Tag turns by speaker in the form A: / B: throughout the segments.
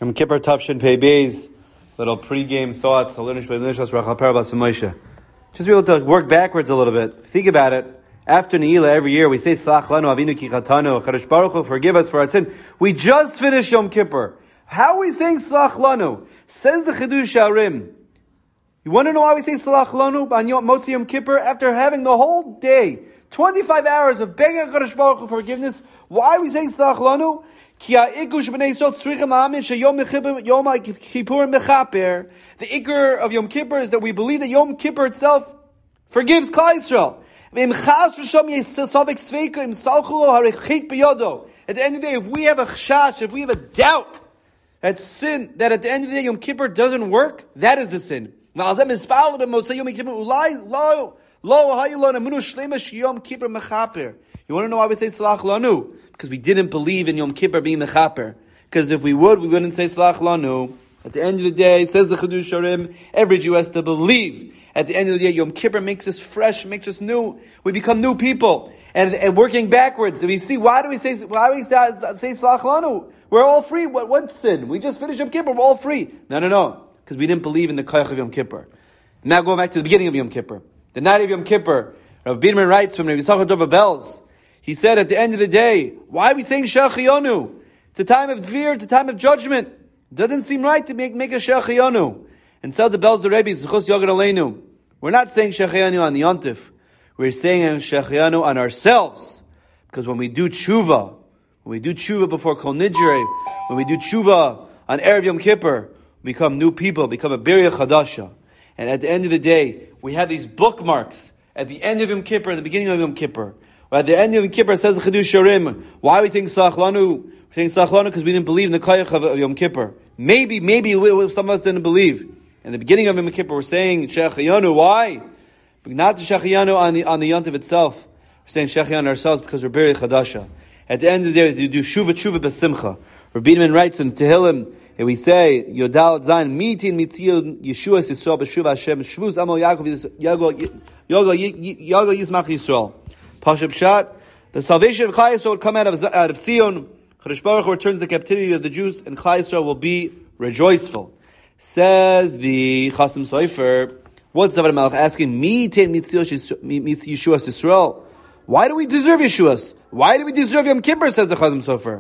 A: Yom Kippur Tavshin Pei Beis, little pre-game thoughts. Just be able to work backwards a little bit. Think about it. After Ne'ilah every year we say Slach Lanu Avinu Ki Chatanu, Kadosh Baruch Hu, forgive us for our sin. We just finished Yom Kippur. How are we saying Slach Lanu? Says the Chidush Harim. You want to know why we say Slach Lanu on Motzi Yom Kippur? After having the whole day, 25 hours of begging Kadosh Baruch Hu for forgiveness, why are we saying Slach Lanu? The ikr of Yom Kippur is that we believe that Yom Kippur itself forgives Klal Yisrael. At the end of the day, if we have a chash, if we have a doubt that sin, that at the end of the day Yom Kippur doesn't work, that is the sin. You want to know why we say Slach Lanu? Because we didn't believe in Yom Kippur being mechaper. Because if we would, we wouldn't say Slach Lanu. At the end of the day, says the Chidush Harim, every Jew has to believe. At the end of the day, Yom Kippur makes us fresh, makes us new. We become new people. And working backwards, we see, why do we say Slach Lanu? We're all free. What sin? We just finished Yom Kippur, we're all free. No. Because we didn't believe in the Koyach of Yom Kippur. Now going back to the beginning of Yom Kippur. The night of Yom Kippur, Rav Biderman writes from Rabbi Yisachar Dova Belz, he said at the end of the day, why are we saying Shechianu? It's a time of fear, it's a time of judgment. It doesn't seem right to make a Shechianu. And tell the Belz the Rebbe, Zechus Yogad Aleinu. We're not saying Shechianu on the Yontif. We're saying Shechianu on ourselves. Because when we do tshuva before Kol Nidrei, when we do tshuva on Erev Yom Kippur, we become new people, become a Beria Chadasha. And at the end of the day, we have these bookmarks at the end of Yom Kippur, at the beginning of Yom Kippur. At the end of Yom Kippur, says the Chidush Harim, why are we saying Slach Lanu? We're saying Slach Lanu because we didn't believe in the Koyach of Yom Kippur. Maybe some of us didn't believe. In the beginning of Yom Kippur, we're saying Shechianu. Why? But not the Shechianu on the Yontiv itself. We're saying Shechianu ourselves because we're Beri Chadasha. At the end of the day, we do Shuva B'Simcha. Rabbi Biderman writes in Tehillim, and we say, Yodal Zayin, Mitin Mitziel Yeshua Yisrael B'Shuva Hashem, Shvuz Amo Yaakov Yismach Yisrael. Pashup Pshat, the salvation of Klal Yisrael would come out of Sion. Kadosh Baruch Hu returns the captivity of the Jews, and Klal Yisrael will be rejoiceful. Says the Chasam Sofer, what's David Melech asking? Mitin Mitziel Yeshua Yisrael. Why do we deserve Yeshuas? Why do we deserve Yom Kippur? Says the Chasam Sofer.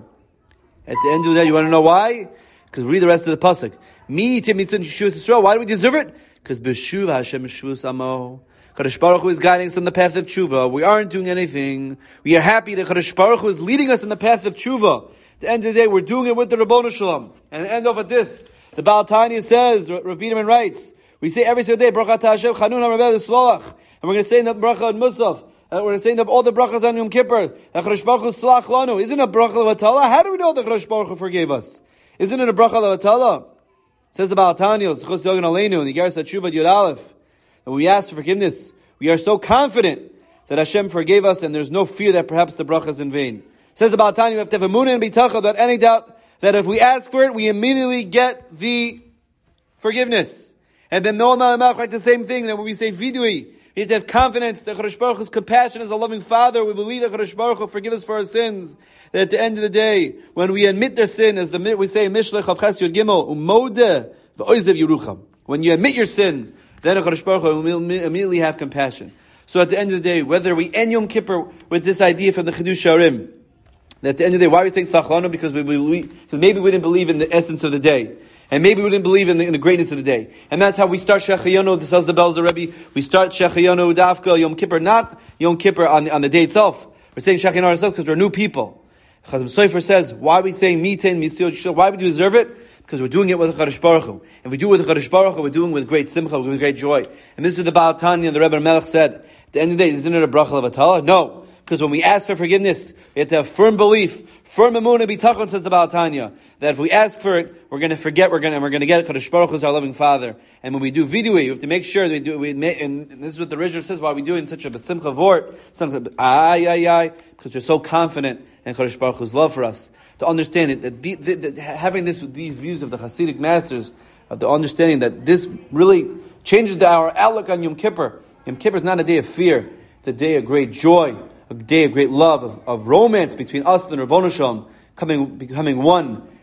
A: At the end of the day, you want to know why? Because read the rest of the pasuk. Mitin Mitziel Yeshua Yisrael. Why do we deserve it? Because B'Shuva Hashem Shvus Amo. Kadosh Baruch Hu is guiding us on the path of tshuva. We aren't doing anything. We are happy that Kadosh Baruch Hu is leading us on the path of tshuva. At the end of the day, we're doing it with the Rabbonu Shalom. And the end of this, the Baal Tanya says, Rav Biderman writes, we say every single day, Bracha Hashem Chanun HaRabel Yisloach. And we're going to say in the Bracha on Musaf, we're going to say in all the Brachas on Yom Kippur, that Kadosh Baruch Hu Slach Lanu. Isn't it a Bracha Levatala? How do we know that Kadosh Baruch Hu forgave us? Isn't it a Bracha Levatala? Says the Baal Tanya, Zechus Yogad Aleinu, in the Geras HaTshuva Yud Aleph, that when we ask for forgiveness, we are so confident that Hashem forgave us, and there's no fear that perhaps the bracha is in vain. Says the Baal Tanya, we have to have a munah and bitacha without any doubt that if we ask for it, we immediately get the forgiveness. And then no Malach like the same thing. That when we say vidui, we have to have confidence that Kadosh Baruch Hu's compassion as a loving Father. We believe that Kadosh Baruch Hu forgive us for our sins. That at the end of the day, when we admit their sin, as we say in Mishlech of Ches Yud Gimel, umodeh v'oizev Yerucham. When you admit your sin, then HaKadosh Baruch Hu will immediately have compassion. So at the end of the day, whether we end Yom Kippur with this idea from the Chidush Harim, that at the end of the day, why are we saying Slach Lanu? Because maybe we didn't believe in the essence of the day. And maybe we didn't believe in the greatness of the day. And that's how we start Shechianu. This is the Belz Rebbe. We start Shechianu Dafka Yom Kippur, not Yom Kippur on the day itself. We're saying Shechianu ourselves because we're new people. Chazam Sofer says, why are we saying Mitain, Mitzil, Yishua? Why do we deserve it? Because we're doing it with Kadosh Baruch Hu. If we do it with Kadosh Baruch Hu, we're doing it with great simcha, with great joy. And this is what the Baal Tanya and the Rebbe Melech said. At the end of the day, isn't it a bracha levatala? No. Because when we ask for forgiveness, we have to have firm belief, firm emunah bitachon, says the Baal Tanya, that if we ask for it, we're going to forget, we're going to get it. Kadosh Baruch Hu is our loving Father. And when we do vidui, we have to make sure that and this is what the Rizhar says, why we do it in such a simcha vort, because we're so confident in Kadosh Baruch Hu's love for us. To understand it, that having these views of the Hasidic masters, of the understanding that this really changes our outlook on Yom Kippur. Yom Kippur is not a day of fear; it's a day of great joy, a day of great love, of romance between us and the Rabbonu Shalom, becoming one,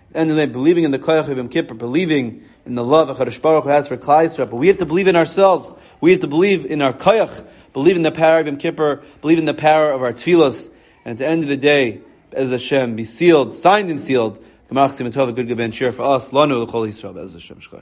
A: And then believing in the Koyach of Yom Kippur, believing in the love HaKadosh Baruch Hu has for Klal Yisrael. But we have to believe in ourselves. We have to believe in our Koyach, believe in the power of Yom Kippur, believe in the power of our tefillos. And at the end of the day, Be'ez Hashem, be sealed, signed and sealed. The Malach Tzim Tov, a good and cheer for us. Lanu l'chol Yisrael, Be'ez Hashem.